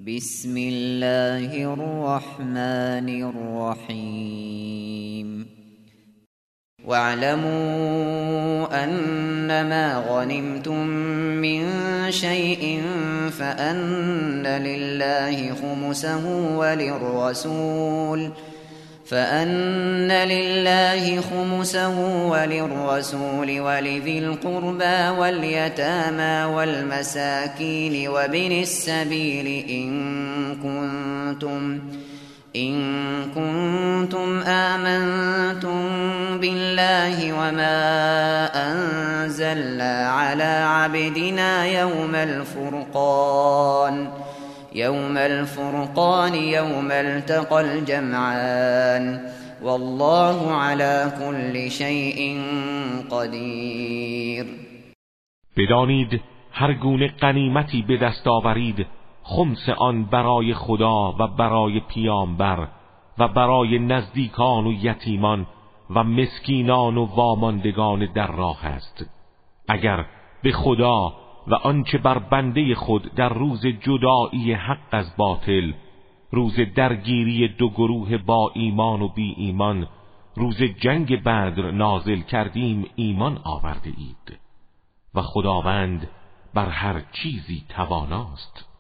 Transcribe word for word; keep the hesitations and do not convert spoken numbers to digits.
بسم الله الرحمن الرحیم واعلموا أنما غنمتم من شيء فأن لله خمسه وللرسول فأن لله خمسه وللرسول ولذي القربى واليتامى والمساكين وابن السبيل إن كنتم إن كنتم آمنتم بالله وما أنزلنا على عبدنا يوم الفرقان يوم الفرقان يوم التقى الجمعان والله على كل شيء قدیر. بدانید هر گونه غنیمتی به دست آورید خمس آن برای خدا و برای پیامبر و برای نزدیکان و یتیمان و مسکینان و واماندگان در راه است. اگر به خدا و آنچه بر بنده خود در روز جدایی حق از باطل، روز درگیری دو گروه با ایمان و بی ایمان، روز جنگ بدر نازل کردیم ایمان آورده اید و خداوند بر هر چیزی تواناست.